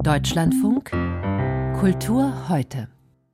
Deutschlandfunk Kultur heute.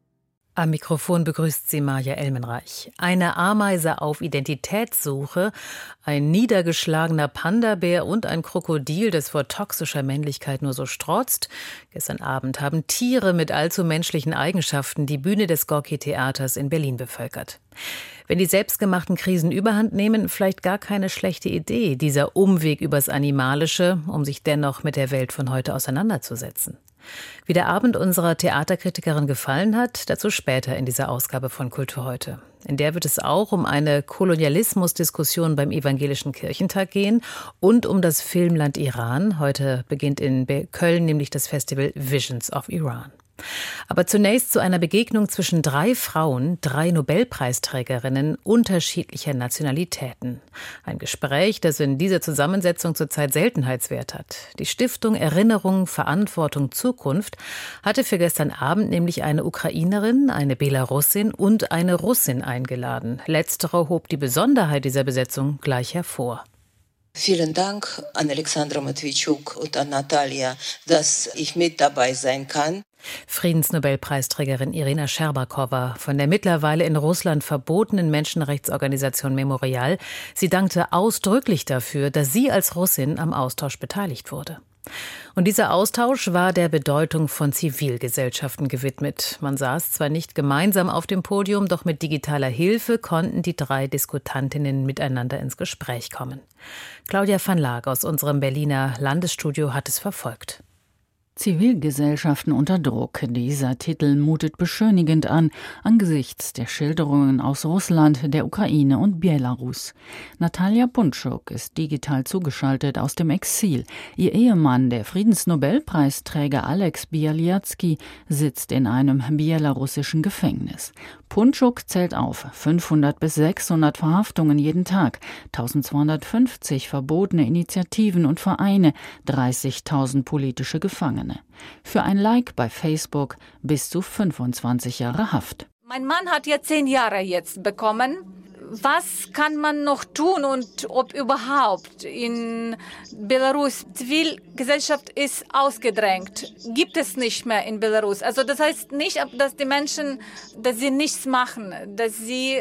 Am Mikrofon begrüßt sie Maja Elmenreich. Eine Ameise auf Identitätssuche, ein niedergeschlagener Panda-Bär und ein Krokodil, das vor toxischer Männlichkeit nur so strotzt. Gestern Abend haben Tiere mit allzu menschlichen Eigenschaften die Bühne des Gorki-Theaters in Berlin bevölkert. Wenn die selbstgemachten Krisen überhand nehmen, vielleicht gar keine schlechte Idee, dieser Umweg übers Animalische, um sich dennoch mit der Welt von heute auseinanderzusetzen. Wie der Abend unserer Theaterkritikerin gefallen hat, dazu später in dieser Ausgabe von Kultur heute. In der wird es auch um eine Kolonialismusdiskussion beim Evangelischen Kirchentag gehen und um das Filmland Iran. Heute beginnt in Köln nämlich das Festival Visions of Iran. Aber zunächst zu einer Begegnung zwischen 3 Frauen, 3 Nobelpreisträgerinnen unterschiedlicher Nationalitäten. Ein Gespräch, das in dieser Zusammensetzung zurzeit Seltenheitswert hat. Die Stiftung Erinnerung, Verantwortung, Zukunft hatte für gestern Abend nämlich eine Ukrainerin, eine Belarusin und eine Russin eingeladen. Letztere hob die Besonderheit dieser Besetzung gleich hervor. Vielen Dank an Alexandra Matwitschuk und an Natalia, dass ich mit dabei sein kann. Friedensnobelpreisträgerin Irina Scherbakowa von der mittlerweile in Russland verbotenen Menschenrechtsorganisation Memorial. Sie dankte ausdrücklich dafür, dass sie als Russin am Austausch beteiligt wurde. Und dieser Austausch war der Bedeutung von Zivilgesellschaften gewidmet. Man saß zwar nicht gemeinsam auf dem Podium, doch mit digitaler Hilfe konnten die 3 Diskutantinnen miteinander ins Gespräch kommen. Claudia van Laak aus unserem Berliner Landesstudio hat es verfolgt. Zivilgesellschaften unter Druck. Dieser Titel mutet beschönigend an, angesichts der Schilderungen aus Russland, der Ukraine und Belarus. Natalia Puntschuk ist digital zugeschaltet aus dem Exil. Ihr Ehemann, der Friedensnobelpreisträger Alex Bialyatsky, sitzt in einem belarussischen Gefängnis. Puntschuk zählt auf 500 bis 600 Verhaftungen jeden Tag, 1250 verbotene Initiativen und Vereine, 30.000 politische Gefangene. Für ein Like bei Facebook bis zu 25 Jahre Haft. Mein Mann hat ja 10 Jahre jetzt bekommen. Was kann man noch tun und ob überhaupt in Belarus? Zivilgesellschaft ist ausgedrängt, gibt es nicht mehr in Belarus. Also das heißt nicht, dass die Menschen, dass sie nichts machen, dass sie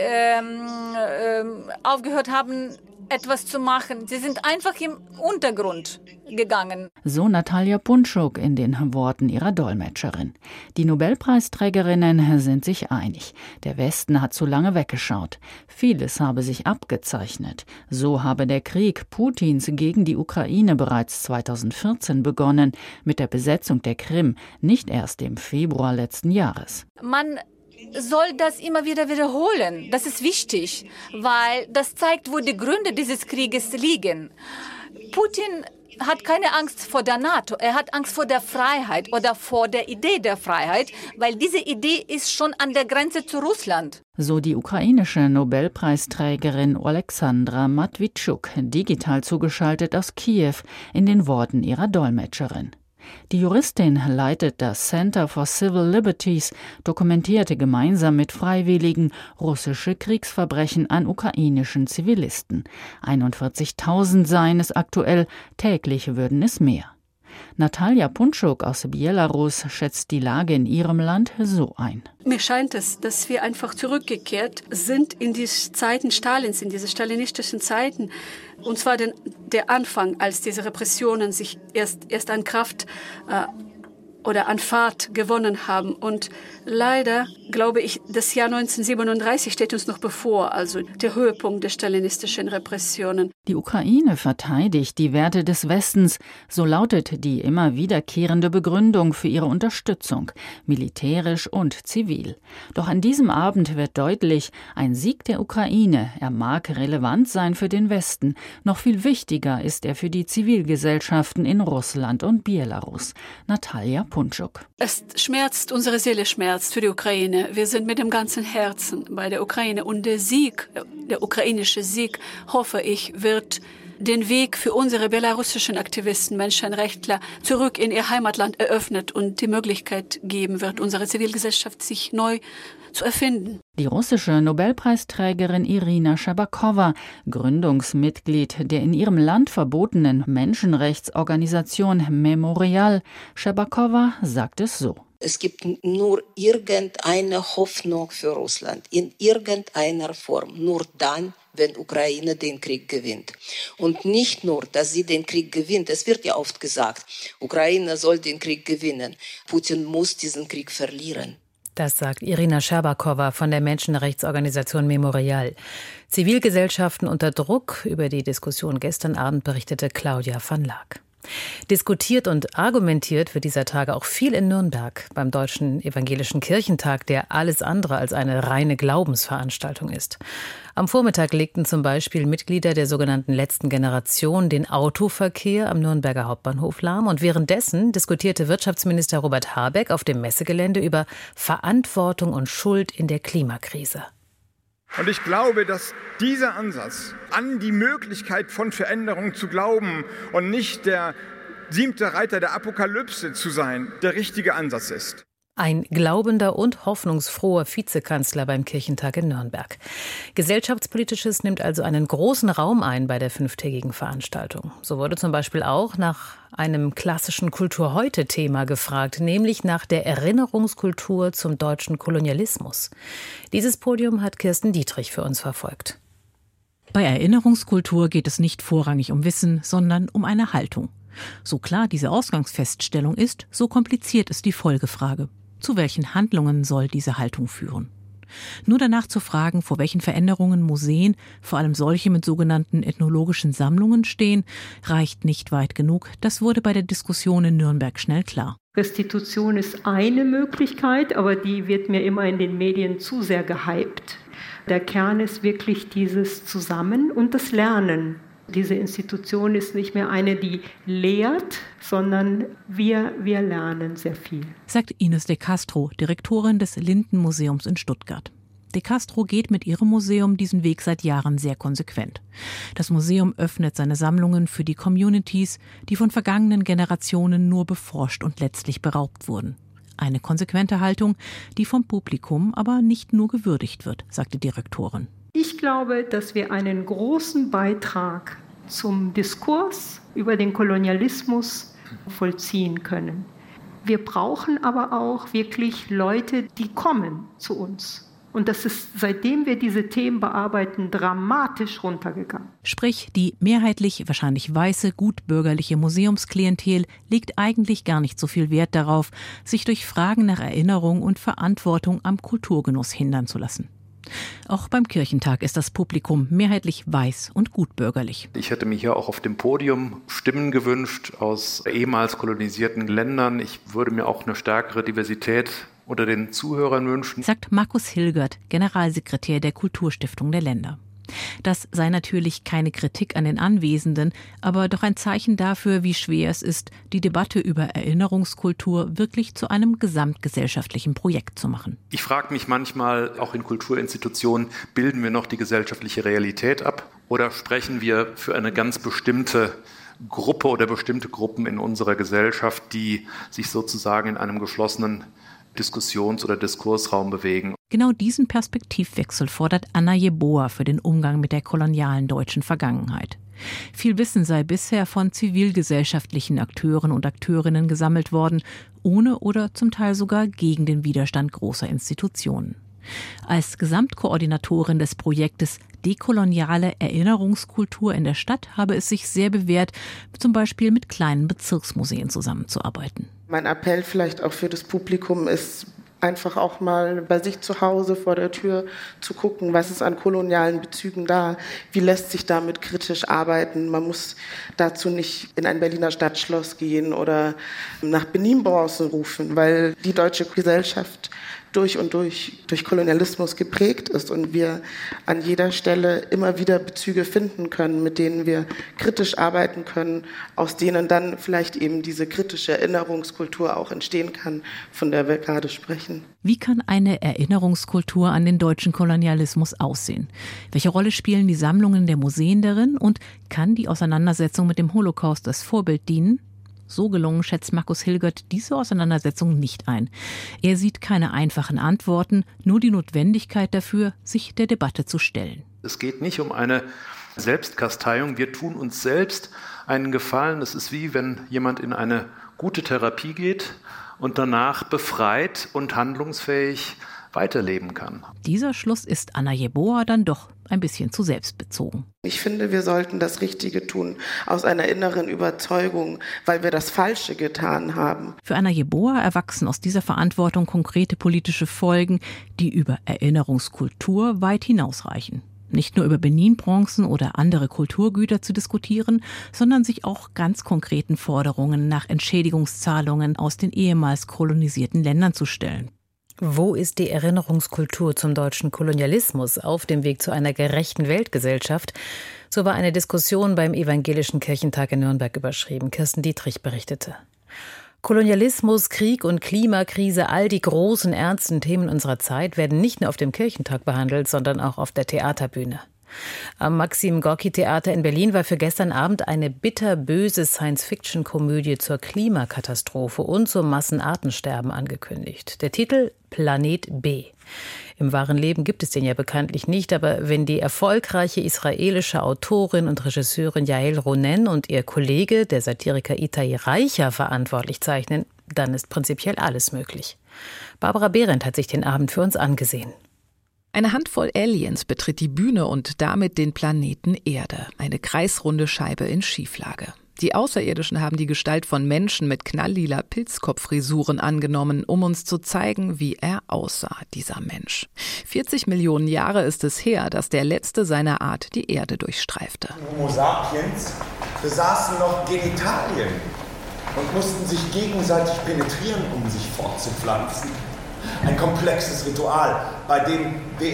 aufgehört haben, etwas zu machen. Sie sind einfach im Untergrund gegangen. So Natalia Puntschuk in den Worten ihrer Dolmetscherin. Die Nobelpreisträgerinnen sind sich einig. Der Westen hat zu lange weggeschaut. Vieles habe sich abgezeichnet. So habe der Krieg Putins gegen die Ukraine bereits 2014 begonnen, mit der Besetzung der Krim, nicht erst im Februar letzten Jahres. Man soll das immer wieder wiederholen. Das ist wichtig, weil das zeigt, wo die Gründe dieses Krieges liegen. Putin hat keine Angst vor der NATO, er hat Angst vor der Freiheit oder vor der Idee der Freiheit, weil diese Idee ist schon an der Grenze zu Russland. So die ukrainische Nobelpreisträgerin Alexandra Matwitschuk, digital zugeschaltet aus Kiew, in den Worten ihrer Dolmetscherin. Die Juristin leitet das Center for Civil Liberties, dokumentierte gemeinsam mit Freiwilligen russische Kriegsverbrechen an ukrainischen Zivilisten. 41.000 seien es aktuell, täglich würden es mehr. Natalia Puntschuk aus Belarus schätzt die Lage in ihrem Land so ein. Mir scheint es, dass wir einfach zurückgekehrt sind in die Zeiten Stalins, in diese stalinistischen Zeiten. Und zwar der Anfang, als diese Repressionen sich erst an Kraft oder an Fahrt gewonnen haben. Und leider, glaube ich, das Jahr 1937 steht uns noch bevor, also der Höhepunkt der stalinistischen Repressionen. Die Ukraine verteidigt die Werte des Westens, so lautet die immer wiederkehrende Begründung für ihre Unterstützung, militärisch und zivil. Doch an diesem Abend wird deutlich, ein Sieg der Ukraine, er mag relevant sein für den Westen, noch viel wichtiger ist er für die Zivilgesellschaften in Russland und Belarus. Natalia Puntschuk. Es schmerzt, unsere Seele schmerzt für die Ukraine. Wir sind mit dem ganzen Herzen bei der Ukraine und der Sieg, der ukrainische Sieg, hoffe ich, wird den Weg für unsere belarussischen Aktivisten, Menschenrechtler zurück in ihr Heimatland eröffnet und die Möglichkeit geben wird, unsere Zivilgesellschaft sich neu zu erfinden. Die russische Nobelpreisträgerin Irina Scherbakowa, Gründungsmitglied der in ihrem Land verbotenen Menschenrechtsorganisation Memorial. Scherbakowa sagt es so: Es gibt nur irgendeine Hoffnung für Russland, in irgendeiner Form, nur dann, wenn Ukraine den Krieg gewinnt. Und nicht nur, dass sie den Krieg gewinnt, es wird ja oft gesagt, Ukraine soll den Krieg gewinnen, Putin muss diesen Krieg verlieren. Das sagt Irina Scherbakowa von der Menschenrechtsorganisation Memorial. Zivilgesellschaften unter Druck, über die Diskussion gestern Abend berichtete Claudia van Laak. Diskutiert und argumentiert wird dieser Tage auch viel in Nürnberg beim Deutschen Evangelischen Kirchentag, der alles andere als eine reine Glaubensveranstaltung ist. Am Vormittag legten zum Beispiel Mitglieder der sogenannten letzten Generation den Autoverkehr am Nürnberger Hauptbahnhof lahm und währenddessen diskutierte Wirtschaftsminister Robert Habeck auf dem Messegelände über Verantwortung und Schuld in der Klimakrise. Und ich glaube, dass dieser Ansatz, an die Möglichkeit von Veränderung zu glauben und nicht der 7. Reiter der Apokalypse zu sein, der richtige Ansatz ist. Ein glaubender und hoffnungsfroher Vizekanzler beim Kirchentag in Nürnberg. Gesellschaftspolitisches nimmt also einen großen Raum ein bei der 5-tägigen Veranstaltung. So wurde zum Beispiel auch nach einem klassischen Kultur-heute-Thema gefragt, nämlich nach der Erinnerungskultur zum deutschen Kolonialismus. Dieses Podium hat Kirsten Dietrich für uns verfolgt. Bei Erinnerungskultur geht es nicht vorrangig um Wissen, sondern um eine Haltung. So klar diese Ausgangsfeststellung ist, so kompliziert ist die Folgefrage. Zu welchen Handlungen soll diese Haltung führen? Nur danach zu fragen, vor welchen Veränderungen Museen, vor allem solche mit sogenannten ethnologischen Sammlungen stehen, reicht nicht weit genug. Das wurde bei der Diskussion in Nürnberg schnell klar. Restitution ist eine Möglichkeit, aber die wird mir immer in den Medien zu sehr gehypt. Der Kern ist wirklich dieses Zusammen und das Lernen. Diese Institution ist nicht mehr eine, die lehrt, sondern wir lernen sehr viel. Sagt Ines de Castro, Direktorin des Linden-Museums in Stuttgart. De Castro geht mit ihrem Museum diesen Weg seit Jahren sehr konsequent. Das Museum öffnet seine Sammlungen für die Communities, die von vergangenen Generationen nur beforscht und letztlich beraubt wurden. Eine konsequente Haltung, die vom Publikum aber nicht nur gewürdigt wird, sagt die Direktorin. Ich glaube, dass wir einen großen Beitrag zum Diskurs über den Kolonialismus vollziehen können. Wir brauchen aber auch wirklich Leute, die kommen zu uns. Und das ist, seitdem wir diese Themen bearbeiten, dramatisch runtergegangen. Sprich, die mehrheitlich wahrscheinlich weiße, gutbürgerliche Museumsklientel legt eigentlich gar nicht so viel Wert darauf, sich durch Fragen nach Erinnerung und Verantwortung am Kulturgenuss hindern zu lassen. Auch beim Kirchentag ist das Publikum mehrheitlich weiß und gutbürgerlich. Ich hätte mir hier auch auf dem Podium Stimmen gewünscht aus ehemals kolonisierten Ländern. Ich würde mir auch eine stärkere Diversität unter den Zuhörern wünschen, sagt Markus Hilgert, Generalsekretär der Kulturstiftung der Länder. Das sei natürlich keine Kritik an den Anwesenden, aber doch ein Zeichen dafür, wie schwer es ist, die Debatte über Erinnerungskultur wirklich zu einem gesamtgesellschaftlichen Projekt zu machen. Ich frage mich manchmal, auch in Kulturinstitutionen, bilden wir noch die gesellschaftliche Realität ab oder sprechen wir für eine ganz bestimmte Gruppe oder bestimmte Gruppen in unserer Gesellschaft, die sich sozusagen in einem geschlossenen Diskussions- oder Diskursraum bewegen. Genau diesen Perspektivwechsel fordert Anna Jeboa für den Umgang mit der kolonialen deutschen Vergangenheit. Viel Wissen sei bisher von zivilgesellschaftlichen Akteuren und Akteurinnen gesammelt worden, ohne oder zum Teil sogar gegen den Widerstand großer Institutionen. Als Gesamtkoordinatorin des Projektes Dekoloniale Erinnerungskultur in der Stadt habe es sich sehr bewährt, zum Beispiel mit kleinen Bezirksmuseen zusammenzuarbeiten. Mein Appell vielleicht auch für das Publikum ist, einfach auch mal bei sich zu Hause vor der Tür zu gucken, was ist an kolonialen Bezügen da, wie lässt sich damit kritisch arbeiten. Man muss dazu nicht in ein Berliner Stadtschloss gehen oder nach Benin-Bronze rufen, weil die deutsche Gesellschaft durch und durch Kolonialismus geprägt ist und wir an jeder Stelle immer wieder Bezüge finden können, mit denen wir kritisch arbeiten können, aus denen dann vielleicht eben diese kritische Erinnerungskultur auch entstehen kann, von der wir gerade sprechen. Wie kann eine Erinnerungskultur an den deutschen Kolonialismus aussehen? Welche Rolle spielen die Sammlungen der Museen darin und kann die Auseinandersetzung mit dem Holocaust als Vorbild dienen? So gelungen schätzt Markus Hilgert diese Auseinandersetzung nicht ein. Er sieht keine einfachen Antworten, nur die Notwendigkeit dafür, sich der Debatte zu stellen. Es geht nicht um eine Selbstkasteiung. Wir tun uns selbst einen Gefallen. Es ist wie wenn jemand in eine gute Therapie geht und danach befreit und handlungsfähig weiterleben kann. Dieser Schluss ist Anna Yeboah dann doch ein bisschen zu selbstbezogen. Ich finde, wir sollten das Richtige tun, aus einer inneren Überzeugung, weil wir das Falsche getan haben. Für Anna Yeboah erwachsen aus dieser Verantwortung konkrete politische Folgen, die über Erinnerungskultur weit hinausreichen. Nicht nur über Benin-Bronzen oder andere Kulturgüter zu diskutieren, sondern sich auch ganz konkreten Forderungen nach Entschädigungszahlungen aus den ehemals kolonisierten Ländern zu stellen. Wo ist die Erinnerungskultur zum deutschen Kolonialismus auf dem Weg zu einer gerechten Weltgesellschaft? So war eine Diskussion beim Evangelischen Kirchentag in Nürnberg überschrieben. Kirsten Dietrich berichtete. Kolonialismus, Krieg und Klimakrise, all die großen, ernsten Themen unserer Zeit werden nicht nur auf dem Kirchentag behandelt, sondern auch auf der Theaterbühne. Am Maxim-Gorki-Theater in Berlin war für gestern Abend eine bitterböse Science-Fiction-Komödie zur Klimakatastrophe und zum Massenartensterben angekündigt. Der Titel Planet B. Im wahren Leben gibt es den ja bekanntlich nicht, aber wenn die erfolgreiche israelische Autorin und Regisseurin Yael Ronen und ihr Kollege, der Satiriker Itai Reicher, verantwortlich zeichnen, dann ist prinzipiell alles möglich. Barbara Behrendt hat sich den Abend für uns angesehen. Eine Handvoll Aliens betritt die Bühne und damit den Planeten Erde, eine kreisrunde Scheibe in Schieflage. Die Außerirdischen haben die Gestalt von Menschen mit knalllila Pilzkopffrisuren angenommen, um uns zu zeigen, wie er aussah, dieser Mensch. 40 Millionen Jahre ist es her, dass der letzte seiner Art die Erde durchstreifte. Homo sapiens besaßen noch Genitalien und mussten sich gegenseitig penetrieren, um sich fortzupflanzen. Ein komplexes Ritual, bei dem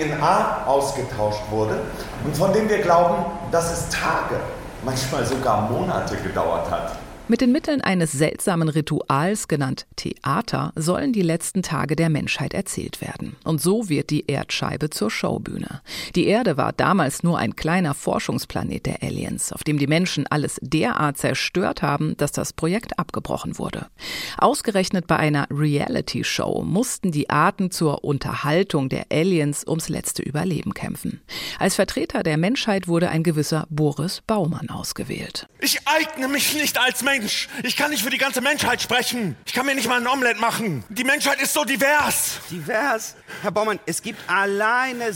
DNA ausgetauscht wurde und von dem wir glauben, dass es Tage, manchmal sogar Monate gedauert hat. Mit den Mitteln eines seltsamen Rituals, genannt Theater, sollen die letzten Tage der Menschheit erzählt werden. Und so wird die Erdscheibe zur Showbühne. Die Erde war damals nur ein kleiner Forschungsplanet der Aliens, auf dem die Menschen alles derart zerstört haben, dass das Projekt abgebrochen wurde. Ausgerechnet bei einer Reality-Show mussten die Arten zur Unterhaltung der Aliens ums letzte Überleben kämpfen. Als Vertreter der Menschheit wurde ein gewisser Boris Baumann ausgewählt. Ich eigne mich nicht als Mensch. Ich kann nicht für die ganze Menschheit sprechen. Ich kann mir nicht mal ein Omelett machen. Die Menschheit ist so divers. Divers? Herr Baumann, es gibt alleine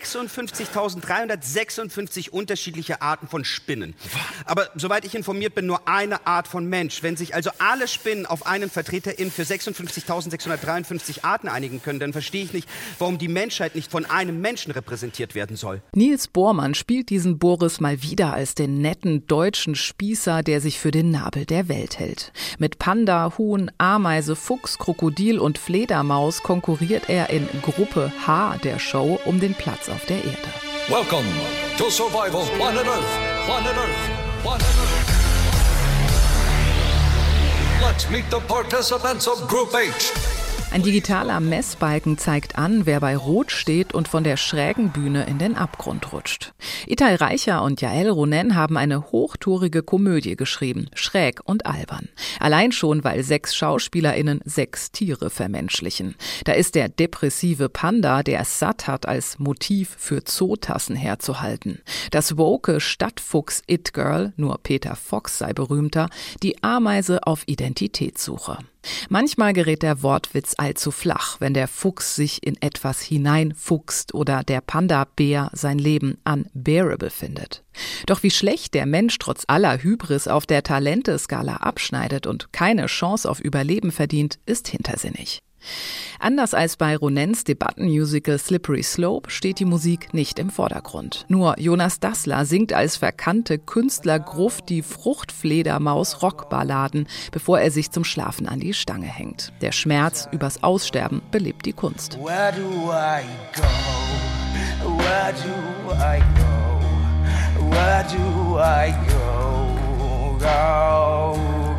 56.356 unterschiedliche Arten von Spinnen. Aber soweit ich informiert bin, nur eine Art von Mensch. Wenn sich also alle Spinnen auf einen VertreterIn für 56.653 Arten einigen können, dann verstehe ich nicht, warum die Menschheit nicht von einem Menschen repräsentiert werden soll. Niels Bohrmann spielt diesen Boris mal wieder als den netten deutschen Spießer, der sich für den Nabel der Welt hält. Mit Panda, Huhn, Ameise, Fuchs, Krokodil und Fledermaus konkurriert er in Gruppe H der Show um den Platz auf der Erde. Welcome to Survival Planet Earth. Planet Earth. Planet Earth. Let's meet the participants of Group H. Ein digitaler Messbalken zeigt an, wer bei Rot steht und von der schrägen Bühne in den Abgrund rutscht. Itai Reicher und Yael Ronen haben eine hochtourige Komödie geschrieben, schräg und albern. Allein schon, weil 6 SchauspielerInnen 6 Tiere vermenschlichen. Da ist der depressive Panda, der es satt hat, als Motiv für Zootassen herzuhalten. Das woke Stadtfuchs-It-Girl, nur Peter Fox sei berühmter, die Ameise auf Identitätssuche. Manchmal gerät der Wortwitz allzu flach, wenn der Fuchs sich in etwas hineinfuchst oder der Panda-Bär sein Leben unbearable findet. Doch wie schlecht der Mensch trotz aller Hybris auf der Talenteskala abschneidet und keine Chance auf Überleben verdient, ist hintersinnig. Anders als bei Ronens Debattenmusical Slippery Slope steht die Musik nicht im Vordergrund. Nur Jonas Dassler singt als verkannte Künstlergruft die Fruchtfledermaus-Rockballaden, bevor er sich zum Schlafen an die Stange hängt. Der Schmerz übers Aussterben belebt die Kunst. Where do I go? Where do I go? Where do I go? Go, go.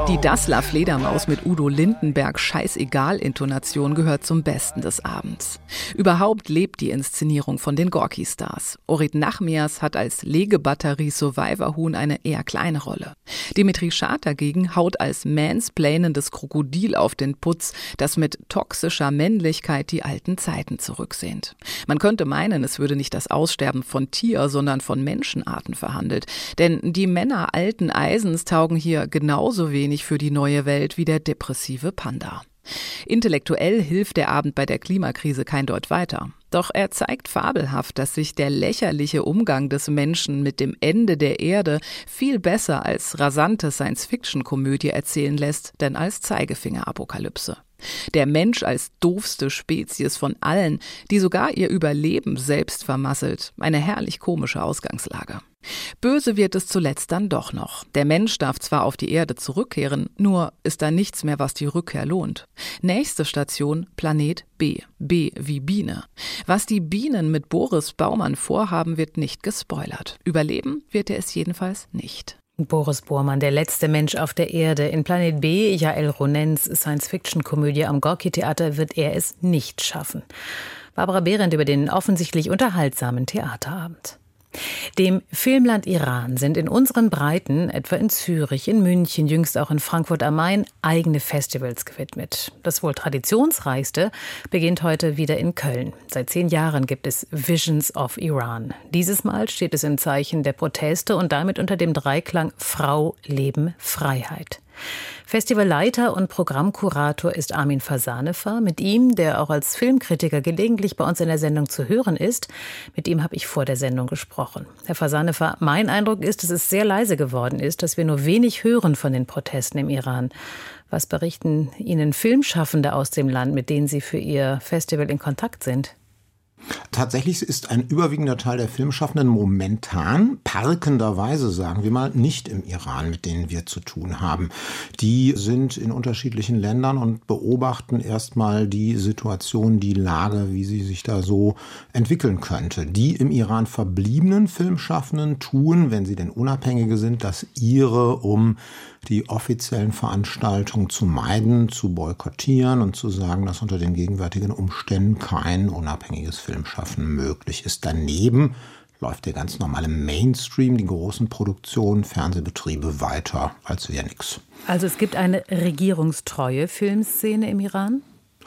Die Dassler-Fledermaus mit Udo Lindenberg Scheißegal-Intonation gehört zum Besten des Abends. Überhaupt lebt die Inszenierung von den Gorki-Stars. Orit Nachmias hat als Legebatterie Survivor-Huhn eine eher kleine Rolle. Dimitri Schad dagegen haut als mansplainendes Krokodil auf den Putz, das mit toxischer Männlichkeit die alten Zeiten zurücksehnt. Man könnte meinen, es würde nicht das Aussterben von Tier-, sondern von Menschenarten verhandelt. Denn die Männer alten Eisens taugen hier genauso wenig für die neue Welt wie der depressive Panda. Intellektuell hilft der Abend bei der Klimakrise kein Deut weiter. Doch er zeigt fabelhaft, dass sich der lächerliche Umgang des Menschen mit dem Ende der Erde viel besser als rasante Science-Fiction-Komödie erzählen lässt, denn als Zeigefinger-Apokalypse. Der Mensch als doofste Spezies von allen, die sogar ihr Überleben selbst vermasselt. Eine herrlich komische Ausgangslage. Böse wird es zuletzt dann doch noch. Der Mensch darf zwar auf die Erde zurückkehren, nur ist da nichts mehr, was die Rückkehr lohnt. Nächste Station, Planet B. B wie Biene. Was die Bienen mit Boris Baumann vorhaben, wird nicht gespoilert. Überleben wird er es jedenfalls nicht. Boris Bormann, der letzte Mensch auf der Erde. In Planet B, Jael Ronens Science-Fiction-Komödie am Gorki-Theater, wird er es nicht schaffen. Barbara Behrendt über den offensichtlich unterhaltsamen Theaterabend. Dem Filmland Iran sind in unseren Breiten, etwa in Zürich, in München, jüngst auch in Frankfurt am Main, eigene Festivals gewidmet. Das wohl traditionsreichste beginnt heute wieder in Köln. Seit 10 Jahren gibt es Visions of Iran. Dieses Mal steht es im Zeichen der Proteste und damit unter dem Dreiklang Frau, Leben, Freiheit. Festivalleiter und Programmkurator ist Armin Fasanefer. Mit ihm, der auch als Filmkritiker gelegentlich bei uns in der Sendung zu hören ist, mit ihm habe ich vor der Sendung gesprochen. Herr Fasanefer, mein Eindruck ist, dass es sehr leise geworden ist, dass wir nur wenig hören von den Protesten im Iran. Was berichten Ihnen Filmschaffende aus dem Land, mit denen Sie für Ihr Festival in Kontakt sind? Tatsächlich ist ein überwiegender Teil der Filmschaffenden momentan, parkenderweise sagen wir mal, nicht im Iran, mit denen wir zu tun haben. Die sind in unterschiedlichen Ländern und beobachten erstmal die Situation, die Lage, wie sie sich da so entwickeln könnte. Die im Iran verbliebenen Filmschaffenden tun, wenn sie denn Unabhängige sind, das ihre, um die offiziellen Veranstaltungen zu meiden, zu boykottieren und zu sagen, dass unter den gegenwärtigen Umständen kein unabhängiges Filmschaffen möglich ist. Daneben läuft der ganz normale Mainstream, die großen Produktionen, Fernsehbetriebe weiter, als wäre nichts. Also es gibt eine regierungstreue Filmszene im Iran?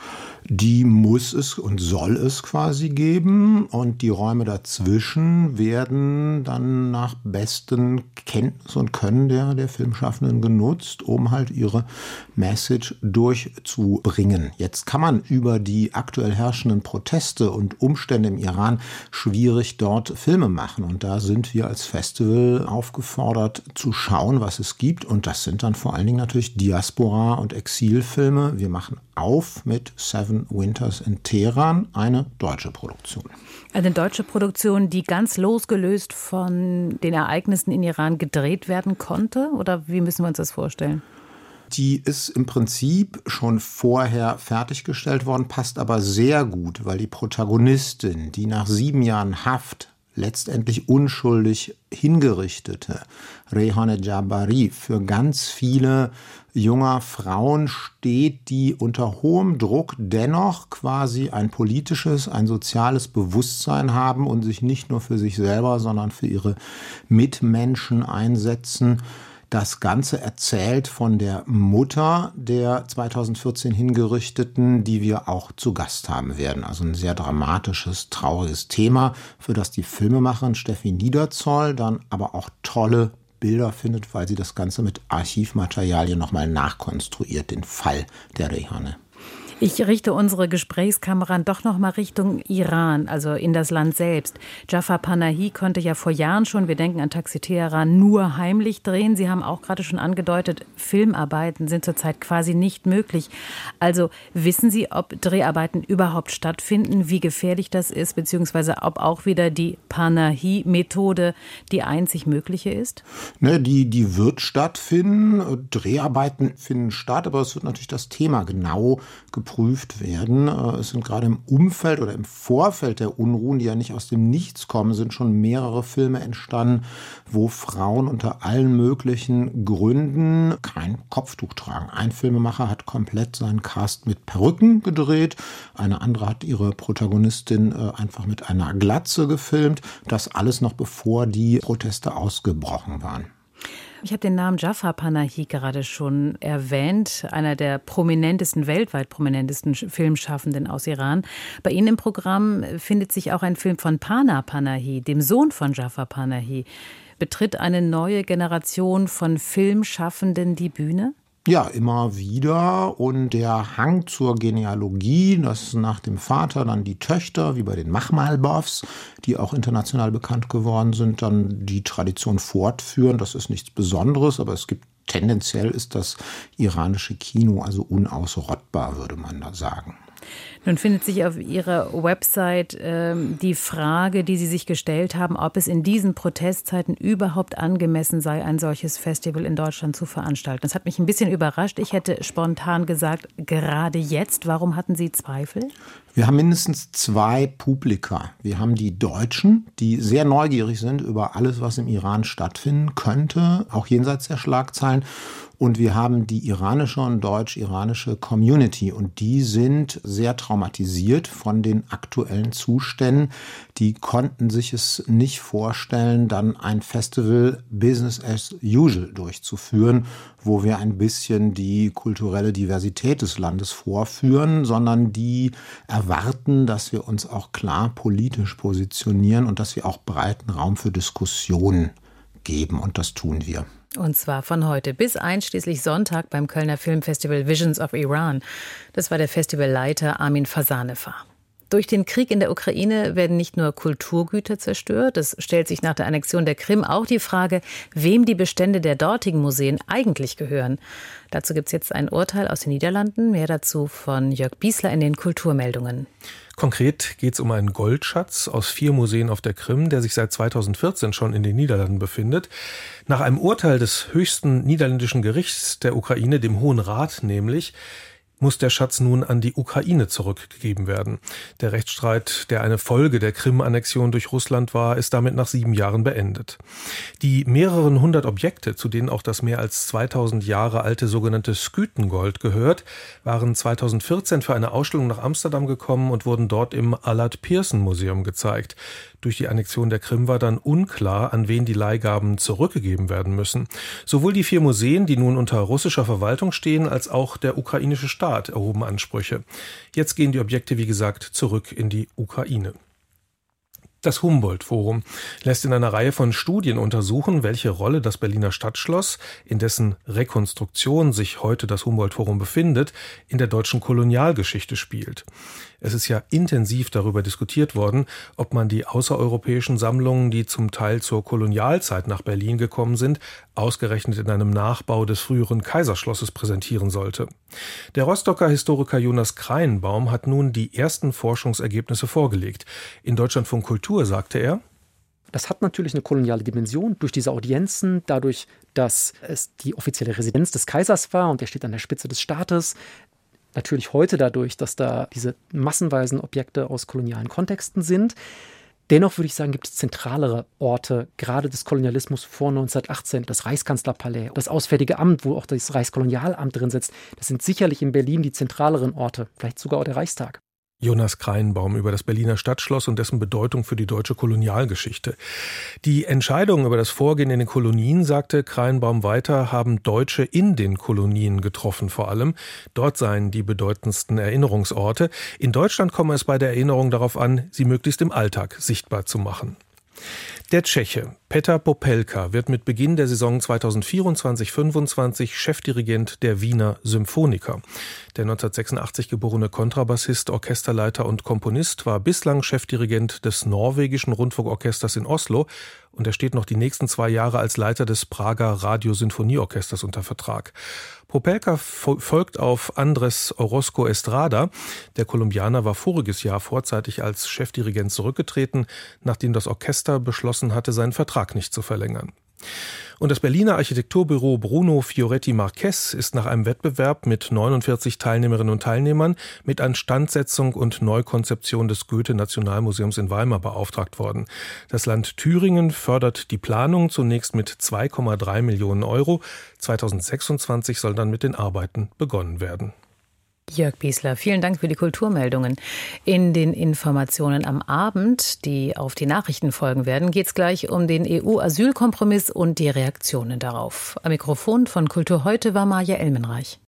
Die muss es und soll es quasi geben, und die Räume dazwischen werden dann nach bestem Kenntnis und Können der Filmschaffenden genutzt, um halt ihre Message durchzubringen. Jetzt kann man über die aktuell herrschenden Proteste und Umstände im Iran schwierig dort Filme machen, und da sind wir als Festival aufgefordert zu schauen, was es gibt, und das sind dann vor allen Dingen natürlich Diaspora- und Exilfilme. Wir machen auf mit Seven Winters in Teheran, eine deutsche Produktion. Eine deutsche Produktion, die ganz losgelöst von den Ereignissen in Iran gedreht werden konnte? Oder wie müssen wir uns das vorstellen? Die ist im Prinzip schon vorher fertiggestellt worden, passt aber sehr gut, weil die Protagonistin, die nach 7 Jahren Haft letztendlich unschuldig hingerichtete, Rehane Jabari, für ganz viele junger Frauen steht, die unter hohem Druck dennoch quasi ein politisches, ein soziales Bewusstsein haben und sich nicht nur für sich selber, sondern für ihre Mitmenschen einsetzen. Das Ganze erzählt von der Mutter der 2014 Hingerichteten, die wir auch zu Gast haben werden. Also ein sehr dramatisches, trauriges Thema, für das die Filmemacherin Steffi Niederzoll dann aber auch tolle Bilder findet, weil sie das Ganze mit Archivmaterialien nochmal nachkonstruiert, den Fall der Rehane. Ich richte unsere Gesprächskamera doch noch mal Richtung Iran, also in das Land selbst. Jafar Panahi konnte ja vor Jahren schon, wir denken an Taxi Teheran, nur heimlich drehen. Sie haben auch gerade schon angedeutet, Filmarbeiten sind zurzeit quasi nicht möglich. Also wissen Sie, ob Dreharbeiten überhaupt stattfinden, wie gefährlich das ist, beziehungsweise ob auch wieder die Panahi-Methode die einzig mögliche ist? Ne, die wird stattfinden. Dreharbeiten finden statt, aber es wird natürlich das Thema genau geplant geprüft werden. Es sind gerade im Umfeld oder im Vorfeld der Unruhen, die ja nicht aus dem Nichts kommen, sind schon mehrere Filme entstanden, wo Frauen unter allen möglichen Gründen kein Kopftuch tragen. Ein Filmemacher hat komplett seinen Cast mit Perücken gedreht, eine andere hat ihre Protagonistin einfach mit einer Glatze gefilmt. Das alles noch bevor die Proteste ausgebrochen waren. Ich habe den Namen Jafar Panahi gerade schon erwähnt, einer der prominentesten, weltweit prominentesten Filmschaffenden aus Iran. Bei Ihnen im Programm findet sich auch ein Film von Pana Panahi, dem Sohn von Jafar Panahi. Betritt eine neue Generation von Filmschaffenden die Bühne? Ja, immer wieder. Und der Hang zur Genealogie, dass nach dem Vater dann die Töchter, wie bei den Makhmalbafs, die auch international bekannt geworden sind, dann die Tradition fortführen. Das ist nichts Besonderes, aber tendenziell ist das iranische Kino also unausrottbar, würde man da sagen. Nun findet sich auf Ihrer Website die Frage, die Sie sich gestellt haben, ob es in diesen Protestzeiten überhaupt angemessen sei, ein solches Festival in Deutschland zu veranstalten. Das hat mich ein bisschen überrascht. Ich hätte spontan gesagt, gerade jetzt. Warum hatten Sie Zweifel? Wir haben mindestens 2 Publika. Wir haben die Deutschen, die sehr neugierig sind über alles, was im Iran stattfinden könnte, auch jenseits der Schlagzeilen. Und wir haben die iranische und deutsch-iranische Community. Und die sind sehr traumatisiert von den aktuellen Zuständen. Die konnten sich es nicht vorstellen, dann ein Festival Business as usual durchzuführen, wo wir ein bisschen die kulturelle Diversität des Landes vorführen, sondern die erwarten, dass wir uns auch klar politisch positionieren und dass wir auch breiten Raum für Diskussionen geben. Und das tun wir. Und zwar von heute bis einschließlich Sonntag beim Kölner Filmfestival Visions of Iran. Das war der Festivalleiter Amin Fasaneva. Durch den Krieg in der Ukraine werden nicht nur Kulturgüter zerstört. Es stellt sich nach der Annexion der Krim auch die Frage, wem die Bestände der dortigen Museen eigentlich gehören. Dazu gibt es jetzt ein Urteil aus den Niederlanden. Mehr dazu von Jörg Biesler in den Kulturmeldungen. Konkret geht es um einen Goldschatz aus 4 Museen auf der Krim, der sich seit 2014 schon in den Niederlanden befindet. Nach einem Urteil des höchsten niederländischen Gerichts der Ukraine, dem Hohen Rat nämlich, muss der Schatz nun an die Ukraine zurückgegeben werden. Der Rechtsstreit, der eine Folge der Krim-Annexion durch Russland war, ist damit nach 7 Jahren beendet. Die mehreren hundert Objekte, zu denen auch das mehr als 2000 Jahre alte sogenannte Skythengold gehört, waren 2014 für eine Ausstellung nach Amsterdam gekommen und wurden dort im Allard Pearson Museum gezeigt. Durch die Annexion der Krim war dann unklar, an wen die Leihgaben zurückgegeben werden müssen. Sowohl die 4 Museen, die nun unter russischer Verwaltung stehen, als auch der ukrainische Staat erhoben Ansprüche. Jetzt gehen die Objekte, wie gesagt, zurück in die Ukraine. Das Humboldt-Forum lässt in einer Reihe von Studien untersuchen, welche Rolle das Berliner Stadtschloss, in dessen Rekonstruktion sich heute das Humboldt-Forum befindet, in der deutschen Kolonialgeschichte spielt. Es ist ja intensiv darüber diskutiert worden, ob man die außereuropäischen Sammlungen, die zum Teil zur Kolonialzeit nach Berlin gekommen sind, ausgerechnet in einem Nachbau des früheren Kaiserschlosses präsentieren sollte. Der Rostocker Historiker Jonas Kreinbaum hat nun die ersten Forschungsergebnisse vorgelegt. In Deutschlandfunk Kultur sagte er: Das hat natürlich eine koloniale Dimension durch diese Audienzen, dadurch, dass es die offizielle Residenz des Kaisers war und er steht an der Spitze des Staates. Natürlich heute dadurch, dass da diese massenweisen Objekte aus kolonialen Kontexten sind. Dennoch würde ich sagen, gibt es zentralere Orte, gerade des Kolonialismus vor 1918, das Reichskanzlerpalais, das Auswärtige Amt, wo auch das Reichskolonialamt drin sitzt. Das sind sicherlich in Berlin die zentraleren Orte, vielleicht sogar auch der Reichstag. Jonas Kreinbaum über das Berliner Stadtschloss und dessen Bedeutung für die deutsche Kolonialgeschichte. Die Entscheidung über das Vorgehen in den Kolonien, sagte Kreinbaum weiter, haben Deutsche in den Kolonien getroffen vor allem. Dort seien die bedeutendsten Erinnerungsorte. In Deutschland komme es bei der Erinnerung darauf an, sie möglichst im Alltag sichtbar zu machen. Der Tscheche Petr Popelka wird mit Beginn der Saison 2024/25 Chefdirigent der Wiener Symphoniker. Der 1986 geborene Kontrabassist, Orchesterleiter und Komponist war bislang Chefdirigent des norwegischen Rundfunkorchesters in Oslo und er steht noch die nächsten 2 Jahre als Leiter des Prager Radiosinfonieorchesters unter Vertrag. Popelka folgt auf Andrés Orozco Estrada. Der Kolumbianer war voriges Jahr vorzeitig als Chefdirigent zurückgetreten, nachdem das Orchester beschlossen hatte, seinen Vertrag Vertrag nicht zu verlängern. Und das Berliner Architekturbüro Bruno Fioretti Marquez ist nach einem Wettbewerb mit 49 Teilnehmerinnen und Teilnehmern mit Instandsetzung und Neukonzeption des Goethe-Nationalmuseums in Weimar beauftragt worden. Das Land Thüringen fördert die Planung zunächst mit 2,3 Millionen Euro. 2026 soll dann mit den Arbeiten begonnen werden. Jörg Biesler, vielen Dank für die Kulturmeldungen. In den Informationen am Abend, die auf die Nachrichten folgen werden, geht es gleich um den EU-Asylkompromiss und die Reaktionen darauf. Am Mikrofon von Kultur heute war Maja Elmenreich.